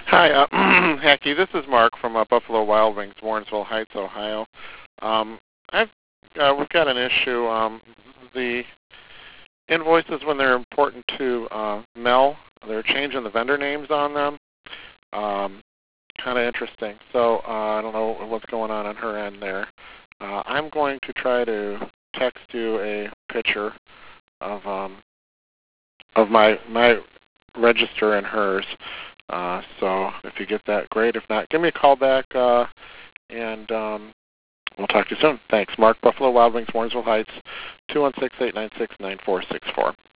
Hi, Hacky. This is Mark from Buffalo Wild Wings, Warrensville Heights, Ohio. I've we've got an issue. The invoices, when they're important to Mel, they're changing the vendor names on them. Kind of interesting. So I don't know what's going on her end there. I'm going to try to text you a picture of my register and hers. So if you get that, great. If not, give me a call back, and we'll talk to you soon. Thanks. Mark, Buffalo Wild Wings, Warrensville Heights, 216-896-9464.